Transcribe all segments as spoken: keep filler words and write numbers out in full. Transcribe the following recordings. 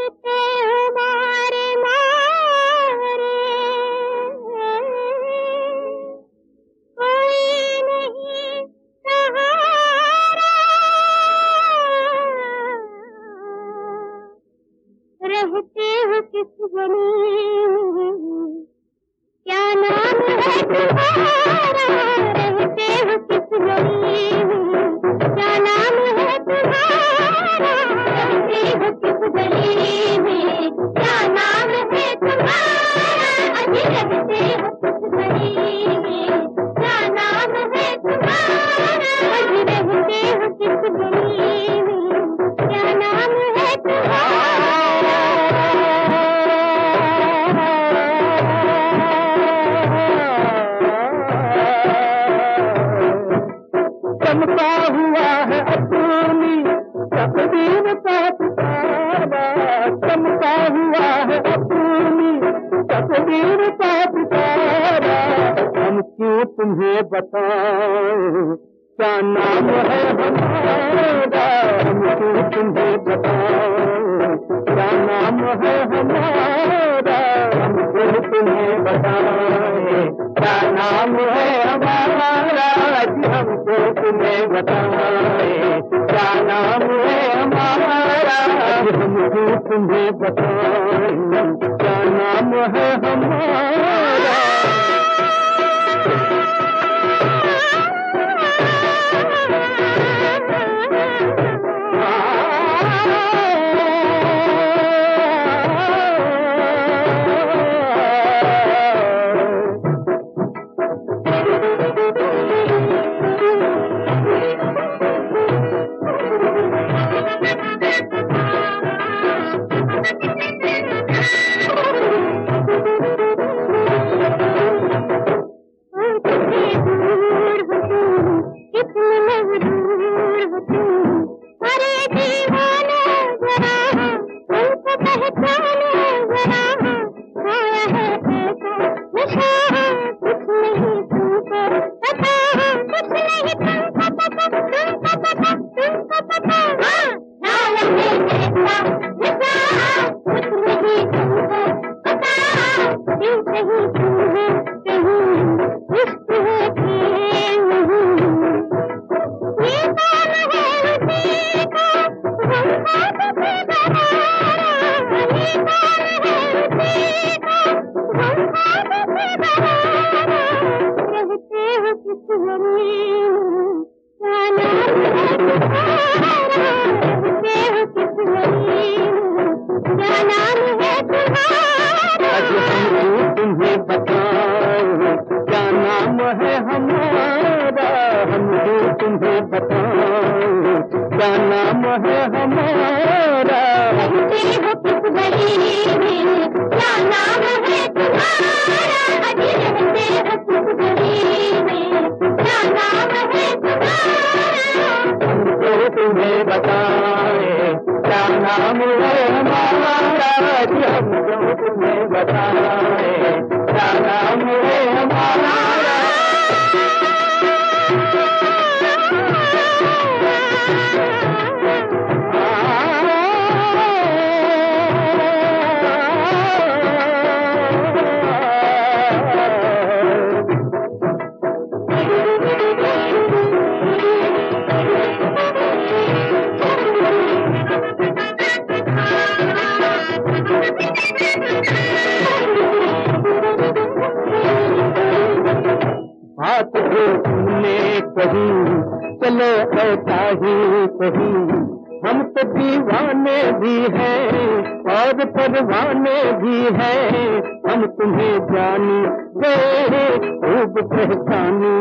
रहते हमारे मारे, कोई नहीं सहारा, रहते हो किस गली में, क्या नाम है तुम्हारा, रहते हो किस गली में, क्या नाम है तुम्हारा, रहते हो किस गली में, क्या नाम है तुम्हारा, अजी रहते हो किस गली में, क्या नाम है तुम्हारा, अजी रहते हो किस गली में, क्या नाम है तुम्हारा। चमका हुआ है अपनी तकदीर का सितारा, चमका हुआ है अपनी तकदीर का सितारा, हम क्यों तुम्हें बताएं क्या नाम है हमारा, हम क्यों तुम्हें बताएं क्या नाम है हमारा, हम क्यों तुम्हें बताएं क्या नाम है हमारा, हमको तुम्हें बताएं क्या नाम है हमारा, हमको तुम्हें बताएं क्या नाम है हमारा। बात जो तुमने कही चलो ऐसा ही कही, हम तो दीवाने भी हैं और परवाने भी हैं, हम तुम्हें जानी गए खूब पहचानी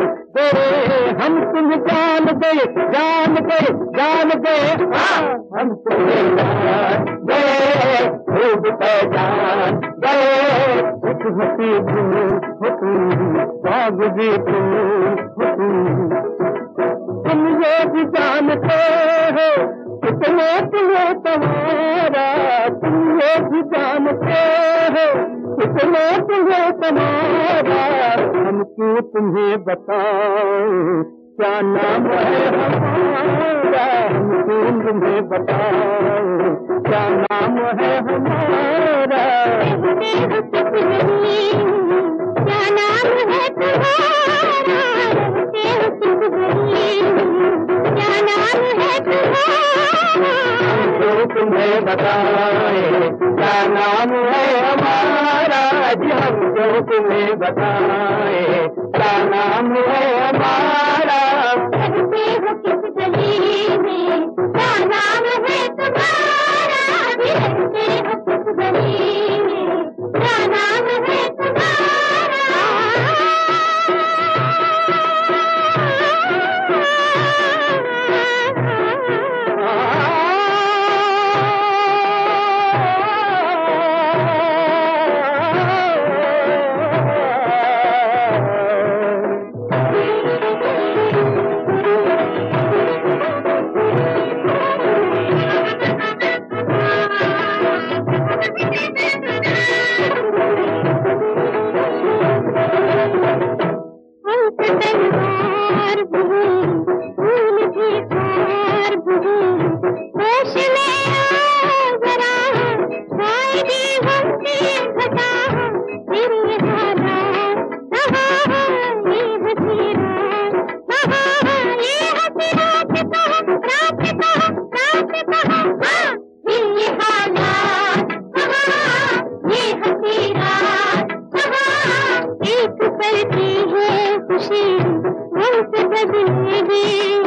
गए, हम तुम जान गए जान गए जान गए, हम तुम्हें जान गए खूब पहचान गए, कुछ हंसी भूल बाग भी तुम ये भी जानते हो कितने तुम्हें तुम्हारा, तुम ये भी जानते हो कितने तुम्हें तुम्हारा, हम क्यों तुम्हें बताएं क्या नाम है हमारा, हम क्यों तुम्हें बताएं क्या नाम है हमारा? रहते हो किस गली में, क्या नाम है तुम्हारा? रहते हो किस गली में, क्या नाम है तुम्हारा? हमको तुम्हें बताए क्या नाम है हमारा? जी हमको तुम्हें बताए क्या नाम है हमारा? रहते हो किस गली में, क्या नाम है तुम्हारा? रहते हो किस गली में, क्या नाम है तुम्हारा? तलवार बही, फूल की हार बही, होश में आओ जरा, शायरी हमसे घटा, फिर ये हालात कहाँ, ये हंसी रात कहाँ, ये हंसी रात कहाँ, रात कहाँ, रात कहाँ, हाँ, फिर ये हालात कहाँ, ये हंसी रात कहाँ, एक पल की है खुशी हमसे बदलेगी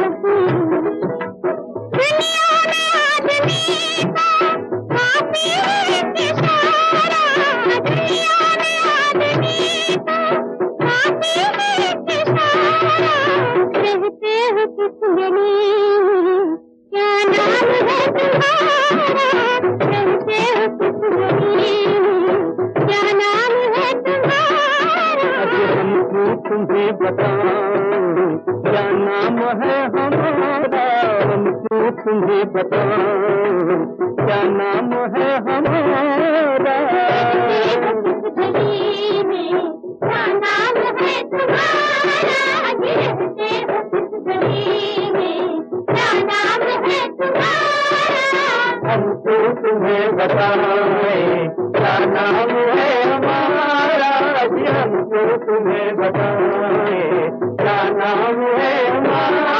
दुनिया में आदमी को काफी है इशारा, दुनिया में आदमी को काफी है इशारा। रहते हो किस गली में, क्या नाम है तुम्हारा? रहते हो किस गली में, क्या नाम है तुम्हारा? हमको तुम्हें बताओ क्या नाम है हमारा? हमको तुम्हें बताओ क्या नाम है हमारा? किस गली में, क्या नाम है तुम्हारा? रहते हो किस गली में, क्या नाम है तुम्हारा? हमको तुम्हें बताए क्या नाम है हमारा? जी हमको तुम्हें बताए क्या नाम है हमारा?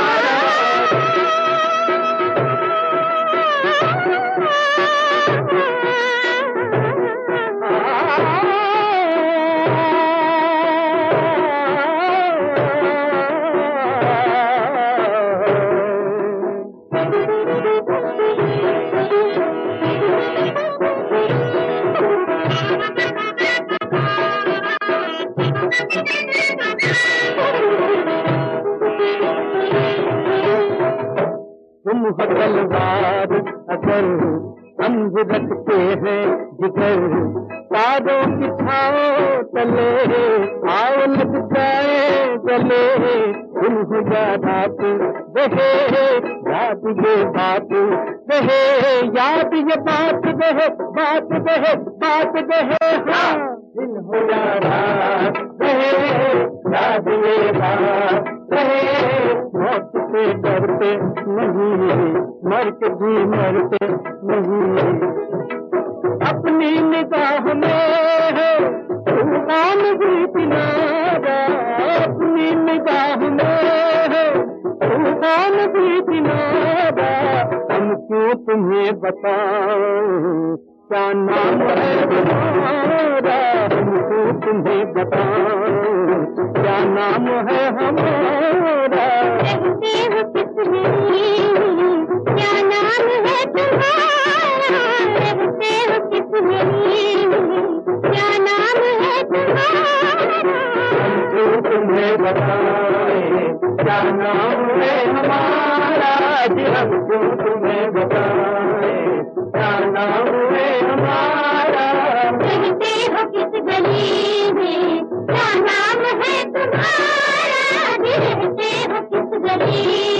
तुम हो तलवार अगर समझ रखते हैं जिगर, तारों की छाओ तले आओ लग जाए गले। तुम हो या रात रहे याद ये बात रहे, याद ये बात रहे, बात रहे, बात रहे, हाँ दिन हो या रात रहे याद ये बात रहे। मौत से डरते नहीं, मर के भी मरते नहीं, अपनी निगाह में है तूफान भी किनारा, अपनी निगाह में है तूफान भी किनारा। हम क्यों तुम्हें बताओ क्या नाम है हमारा? हम क्यों तुम्हें बताओ क्या नाम है हमारा? रहते हो किस गली में, क्या नाम है तुम्हारा? रहते हो किस गली में, क्या नाम है तुम्हारा? हमको तुम्हें बताए क्या नाम है हमारा? जी हमको तुम्हें बताए क्या नाम है हमारा? रहते हो किस गली में, क्या नाम है तुम्हारा? रहते हो किस गली